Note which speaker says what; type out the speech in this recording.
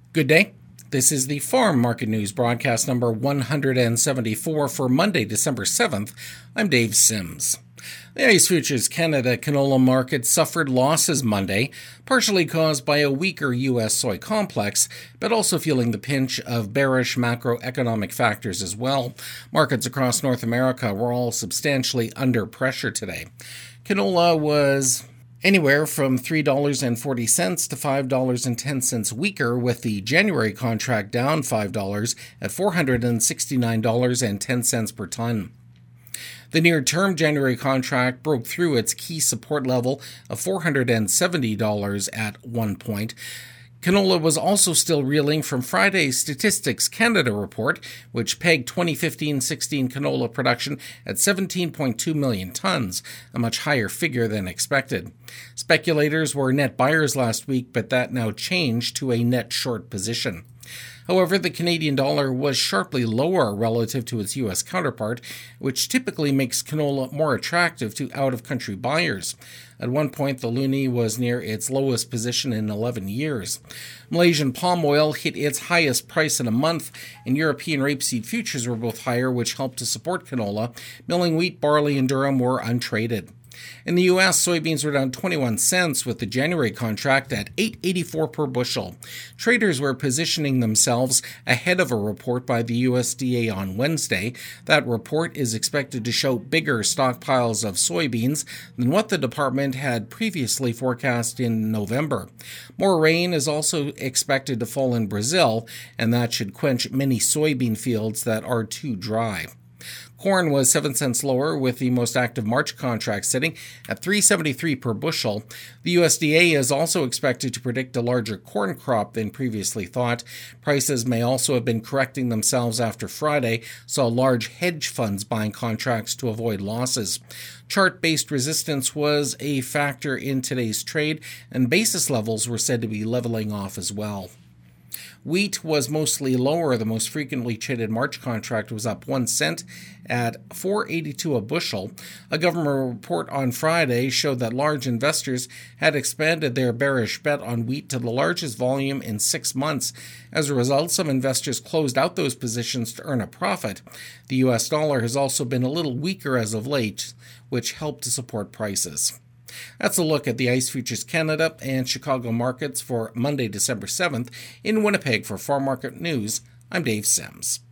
Speaker 1: Good day. This is the Farm Market News broadcast number 174 for Monday, December 7th. I'm Dave Sims. The ICE Futures Canada canola market suffered losses Monday, partially caused by a weaker U.S. soy complex, but also feeling the pinch of bearish macroeconomic factors as well. Markets across North America were all substantially under pressure today. Canola was anywhere from $3.40 to $5.10 weaker, with the January contract down $5 at $469.10 per ton. The near-term January contract broke through its key support level of $470 at one point. Canola was also still reeling from Friday's Statistics Canada report, which pegged 2015-16 canola production at 17.2 million tons, a much higher figure than expected. Speculators were net buyers last week, but that now changed to a net short position. However, the Canadian dollar was sharply lower relative to its U.S. counterpart, which typically makes canola more attractive to out-of-country buyers. At one point, the loonie was near its lowest position in 11 years. Malaysian palm oil hit its highest price in a month, and European rapeseed futures were both higher, which helped to support canola. Milling wheat, barley, and durum were untraded. In the U.S., soybeans were down 21 cents, with the January contract at $8.84 per bushel. Traders were positioning themselves ahead of a report by the USDA on Wednesday. That report is expected to show bigger stockpiles of soybeans than what the department had previously forecast in November. More rain is also expected to fall in Brazil, and that should quench many soybean fields that are too dry. Corn was 7 cents lower, with the most active March contract sitting at $3.73 per bushel. The USDA is also expected to predict a larger corn crop than previously thought. Prices may also have been correcting themselves after Friday saw large hedge funds buying contracts to avoid losses. Chart-based resistance was a factor in today's trade, and basis levels were said to be leveling off as well. Wheat was mostly lower. The most frequently traded March contract was up 1 cent at $4.82 a bushel. A government report on Friday showed that large investors had expanded their bearish bet on wheat to the largest volume in 6 months. As a result, some investors closed out those positions to earn a profit. The U.S. dollar has also been a little weaker as of late, which helped to support prices. That's a look at the ICE Futures Canada and Chicago markets for Monday, December 7th. In Winnipeg for Farm Market News, I'm Dave Sims.